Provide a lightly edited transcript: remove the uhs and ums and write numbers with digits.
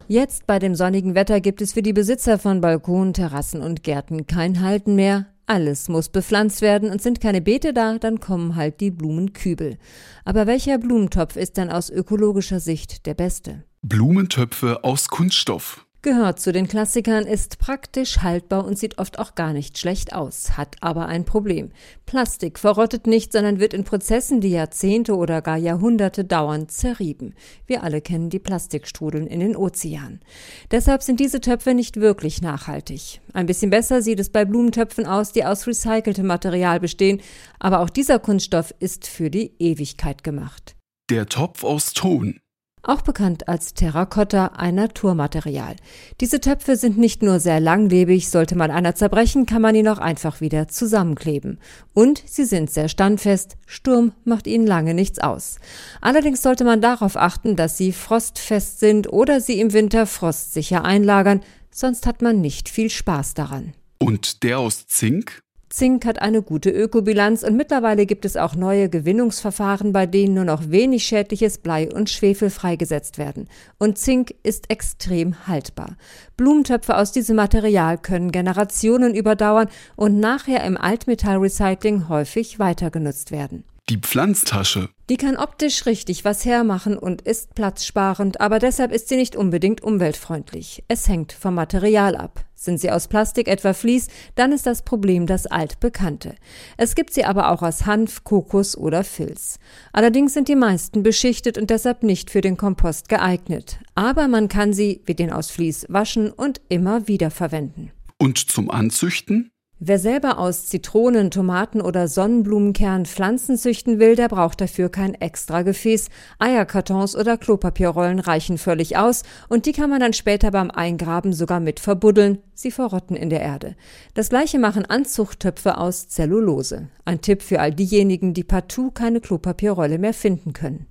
Jetzt bei dem sonnigen Wetter gibt es für die Besitzer von Balkonen, Terrassen und Gärten kein Halten mehr. Alles muss bepflanzt werden und sind keine Beete da, dann kommen halt die Blumenkübel. Aber welcher Blumentopf ist denn aus ökologischer Sicht der beste? Blumentöpfe aus Kunststoff. Gehört zu den Klassikern, ist praktisch haltbar und sieht oft auch gar nicht schlecht aus, hat aber ein Problem. Plastik verrottet nicht, sondern wird in Prozessen, die Jahrzehnte oder gar Jahrhunderte dauern, zerrieben. Wir alle kennen die Plastikstrudeln in den Ozeanen. Deshalb sind diese Töpfe nicht wirklich nachhaltig. Ein bisschen besser sieht es bei Blumentöpfen aus, die aus recyceltem Material bestehen, aber auch dieser Kunststoff ist für die Ewigkeit gemacht. Der Topf aus Ton. Auch bekannt als Terrakotta, ein Naturmaterial. Diese Töpfe sind nicht nur sehr langlebig, sollte mal einer zerbrechen, kann man ihn auch einfach wieder zusammenkleben. Und sie sind sehr standfest, Sturm macht ihnen lange nichts aus. Allerdings sollte man darauf achten, dass sie frostfest sind oder sie im Winter frostsicher einlagern, sonst hat man nicht viel Spaß daran. Und der aus Zink? Zink hat eine gute Ökobilanz und mittlerweile gibt es auch neue Gewinnungsverfahren, bei denen nur noch wenig schädliches Blei und Schwefel freigesetzt werden. Und Zink ist extrem haltbar. Blumentöpfe aus diesem Material können Generationen überdauern und nachher im Altmetallrecycling häufig weiter genutzt werden. Die Pflanztasche. Die kann optisch richtig was hermachen und ist platzsparend, aber deshalb ist sie nicht unbedingt umweltfreundlich. Es hängt vom Material ab. Sind sie aus Plastik, etwa Vlies, dann ist das Problem das altbekannte. Es gibt sie aber auch aus Hanf, Kokos oder Filz. Allerdings sind die meisten beschichtet und deshalb nicht für den Kompost geeignet. Aber man kann sie, wie den aus Vlies, waschen und immer wieder verwenden. Und zum Anzüchten? Wer selber aus Zitronen, Tomaten oder Sonnenblumenkernen Pflanzen züchten will, der braucht dafür kein extra Gefäß. Eierkartons oder Klopapierrollen reichen völlig aus und die kann man dann später beim Eingraben sogar mit verbuddeln. Sie verrotten in der Erde. Das gleiche machen Anzuchttöpfe aus Zellulose. Ein Tipp für all diejenigen, die partout keine Klopapierrolle mehr finden können.